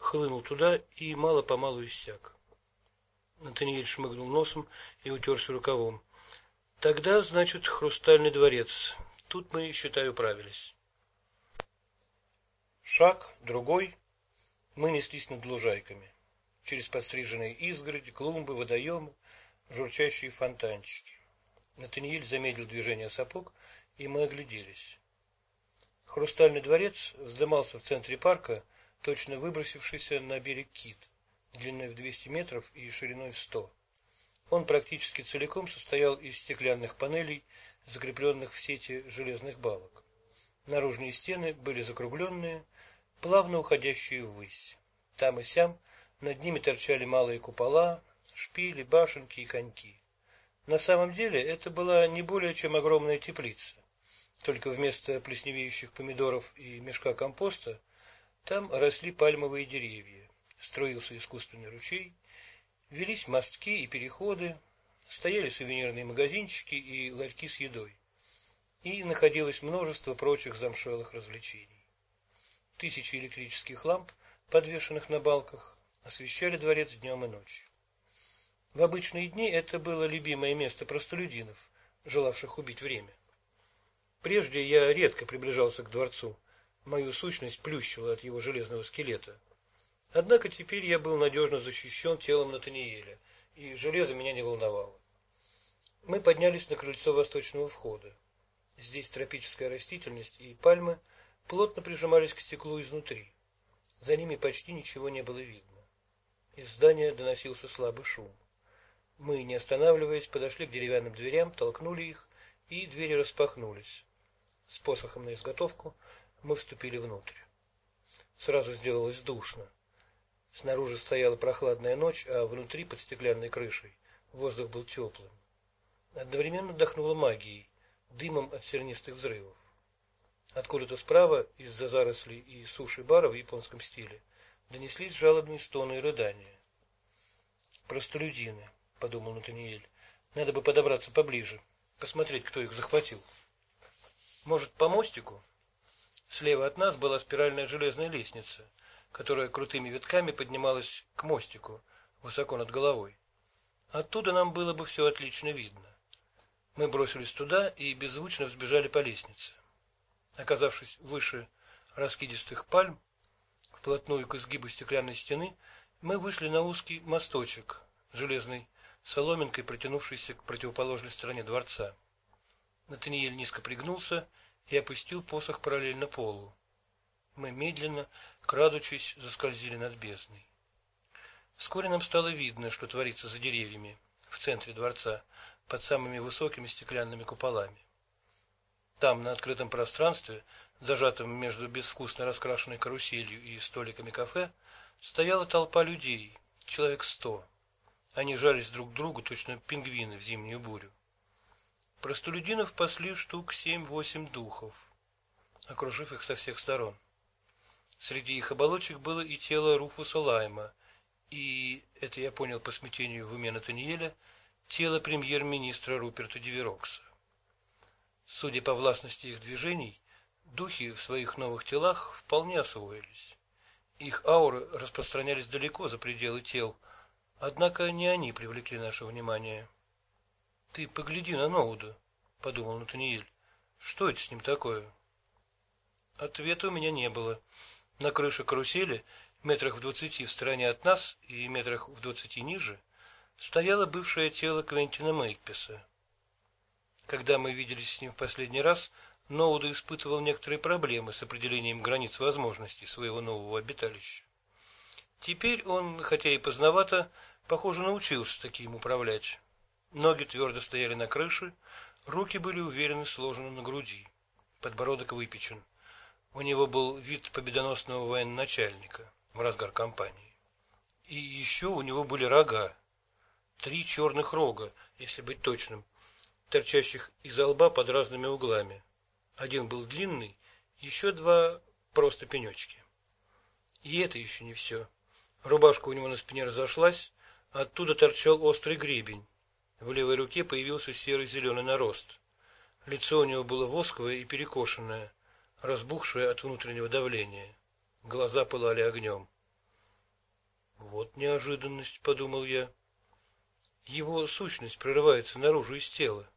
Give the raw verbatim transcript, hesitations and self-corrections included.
хлынул туда и мало-помалу иссяк. Натаниэль шмыгнул носом и утерся рукавом. Тогда, значит, Хрустальный дворец. Тут мы, считаю, управились. Шаг, другой. Мы неслись над лужайками. Через подстриженные изгороди, клумбы, водоемы, журчащие фонтанчики. Натаниэль замедлил движение сапог, и мы огляделись. Хрустальный дворец вздымался в центре парка, точно выбросившийся на берег кит, длиной в двести метров и шириной в сто. Он практически целиком состоял из стеклянных панелей, закрепленных в сети железных балок. Наружные стены были закругленные, плавно уходящие ввысь. Там и сям над ними торчали малые купола, шпили, башенки и коньки. На самом деле это была не более чем огромная теплица. Только вместо плесневеющих помидоров и мешка компоста там росли пальмовые деревья, строился искусственный ручей, велись мостки и переходы, стояли сувенирные магазинчики и ларьки с едой. И находилось множество прочих замшелых развлечений. Тысячи электрических ламп, подвешенных на балках, освещали дворец днем и ночью. В обычные дни это было любимое место простолюдинов, желавших убить время. Прежде я редко приближался к дворцу, мою сущность плющила от его железного скелета. Однако теперь я был надежно защищен телом Натаниэля, и железо меня не волновало. Мы поднялись на крыльцо восточного входа. Здесь тропическая растительность и пальмы плотно прижимались к стеклу изнутри. За ними почти ничего не было видно. Из здания доносился слабый шум. Мы, не останавливаясь, подошли к деревянным дверям, толкнули их, и двери распахнулись. С посохом на изготовку мы вступили внутрь. Сразу сделалось душно. Снаружи стояла прохладная ночь, а внутри, под стеклянной крышей, воздух был теплым. Одновременно дохнуло магией, дымом от сернистых взрывов. Откуда-то справа, из-за зарослей и суши-бара в японском стиле, донеслись жалобные стоны и рыдания. «Простолюдины», — подумал Натаниэль, — «надо бы подобраться поближе, посмотреть, кто их захватил. Может, по мостику?» Слева от нас была спиральная железная лестница, которая крутыми витками поднималась к мостику, высоко над головой. Оттуда нам было бы все отлично видно. Мы бросились туда и беззвучно взбежали по лестнице. Оказавшись выше раскидистых пальм, вплотную к изгибу стеклянной стены, мы вышли на узкий мосточек, железной соломинкой, протянувшийся к противоположной стороне дворца. Натаниэль низко пригнулся и опустил посох параллельно полу. Мы медленно, крадучись, заскользили над бездной. Вскоре нам стало видно, что творится за деревьями, в центре дворца, под самыми высокими стеклянными куполами. Там, на открытом пространстве, зажатом между безвкусно раскрашенной каруселью и столиками кафе, стояла толпа людей, человек сто. Они жались друг к другу, точно пингвины в зимнюю бурю. Простолюдинов пасли штук семь-восемь духов, окружив их со всех сторон. Среди их оболочек было и тело Руфуса Лайма, и, это я понял по смятению в уме Натаниэля, тело премьер-министра Руперта Диверокса. Судя по властности их движений, духи в своих новых телах вполне освоились. Их ауры распространялись далеко за пределы тел, однако не они привлекли наше внимание. «Ты погляди на Ноуда», — подумал Натаниэль. «Что это с ним такое?» Ответа у меня не было. На крыше карусели, метрах в двадцати в стороне от нас и метрах в двадцати ниже, стояло бывшее тело Квентина Мейкписа. Когда мы виделись с ним в последний раз, Ноуда испытывал некоторые проблемы с определением границ возможностей своего нового обиталища. Теперь он, хотя и поздновато, похоже, научился таким управлять. Ноги твердо стояли на крыше, руки были уверенно сложены на груди, подбородок выпечен. У него был вид победоносного военачальника в разгар кампании. И еще у него были рога. Три черных рога, если быть точным, торчащих из лба под разными углами. Один был длинный, еще два просто пенечки. И это еще не все. Рубашка у него на спине разошлась, оттуда торчал острый гребень. В левой руке появился серый-зеленый нарост. Лицо у него было восковое и перекошенное, разбухшее от внутреннего давления. Глаза пылали огнем. Вот неожиданность, подумал я. Его сущность прорывается наружу из тела.